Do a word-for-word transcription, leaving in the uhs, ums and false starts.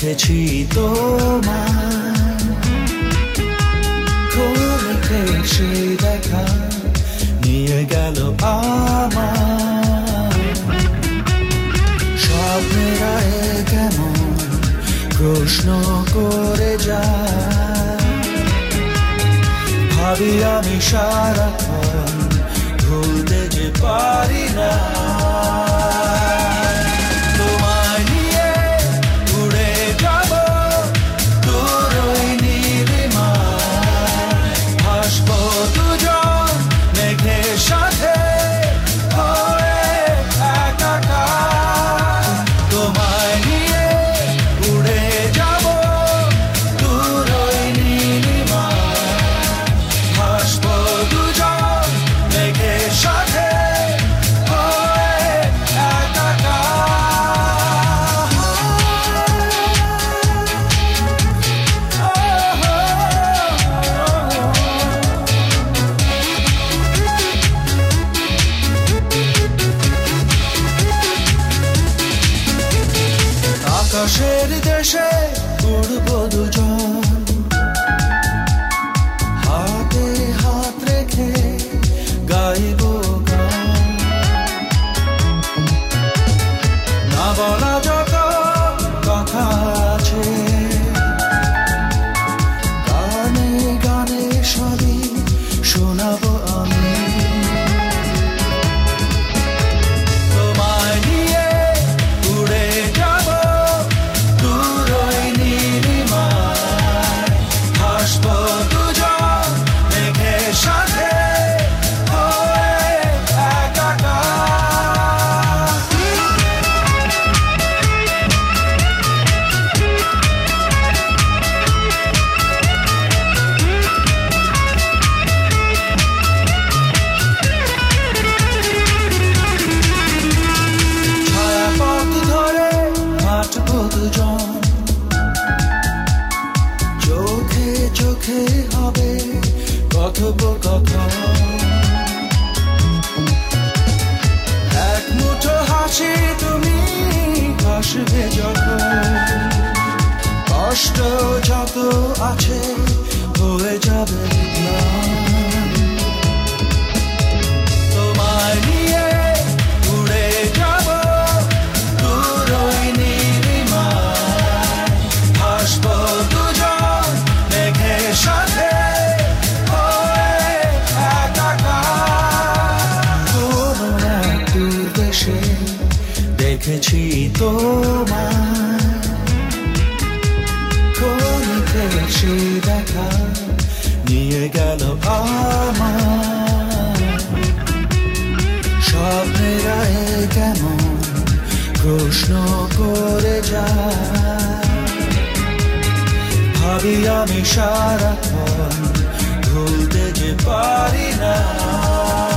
দেখেছি তোমায় খোলকে সেই দেখা নিয়ে গেল আমার স্বপ্নেরা কেমন প্রশ্ন করে যায় ভাবি আমি সারাক্ষণ ভুলতে যে পারি না তোমায় নিয়ে উড়ে যাব দূর ওই নীলিমায় ভাসবো দুজন মেঘের সাথে হয়ে একাকার তোমায় নিয়ে উড়ে যাব দূর ওই নীলিমায় ভাসবো দুজন মেঘের সাথে হয়ে একাকার আকাশের দেশে উড়বো দুজন হাতে হাত রেখে গাইবো গান না বলা যত কথা আছে গানে গানে সবই শোনাবো আমি তোমায় নিয়ে উড়ে যাব দূর ওই নীলিমায় ভাসবো দুজন মেঘের সাথে হয়ে একাকার ছায়াপথ ধরে হাঁটবো দুজন চোখে চোখে হবে কথোপকথন এক মুঠো হাসি তুমি হাসবে যখন কষ্ট যত আছে হয়ে যাবে ম্লান তোমায় নিয়ে উড়ে যাব দূর ওই নীলিমায় ভাসবো দুজন মেঘের সাথে হয়ে একাকার কোনো এক দূর দেশে দেখেছি তোমায় খোলকে সেই দেখা নিয়ে গেল আমার স্বপ্নেরা কেমন প্রশ্ন করে যায় ভাবি আমি সারাক্ষণ ভুলতে যে পারি না